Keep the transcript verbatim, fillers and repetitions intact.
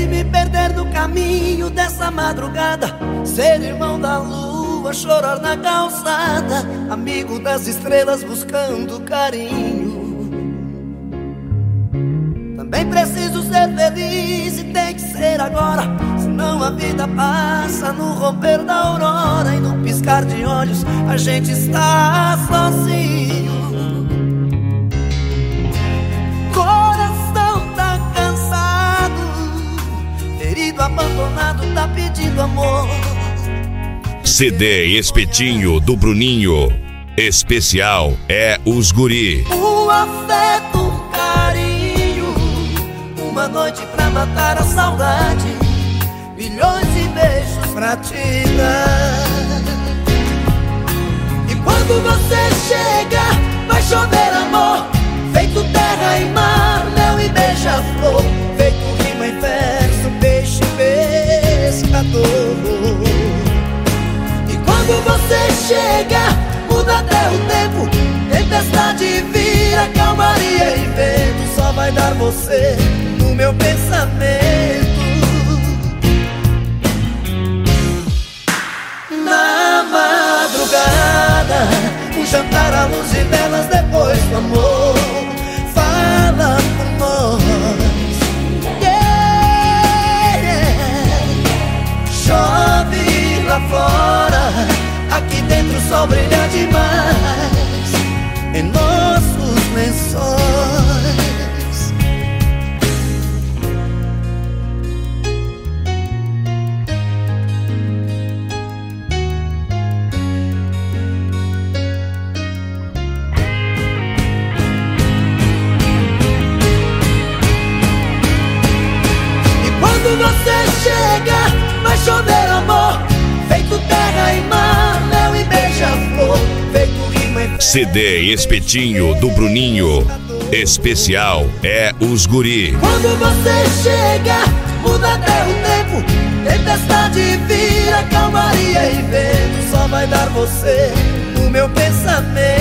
me perder no caminho dessa madrugada, ser irmão da lua, chorar na calçada, amigo das estrelas buscando carinho. Também preciso ser feliz e tem que ser agora, senão a vida passa no romper da aurora e no piscar de olhos a gente está sozinho. Coração tá cansado, ferido, abandonado, tá pedindo amor. C D Espetinho do Bruninho. Especial é Os Guri. O afeto, um carinho, uma noite pra matar a saudade, milhões de beijos pra te dar. E quando você chega, vai chover amor, feito terra e mar, mel e beija-flor, feito rima e verso, peixe pescador. E quando você chega, muda até o tempo, tempestade vira calmaria e vento, só vai dar você no meu pensamento. Na madrugada, um jantar à luz de velas depois do amor, fala por nós, yeah, yeah. Chove lá fora, aqui dentro o sol brilha demais em nossos lençóis. E quando você chega, vai chover amor, feito terra e mar, mel e beija-flor, feito rima e C D Espetinho do Bruninho. Especial é Os Guri. Quando você chega, muda até o tempo, tempestade vira calmaria e vento, só vai dar você no meu pensamento.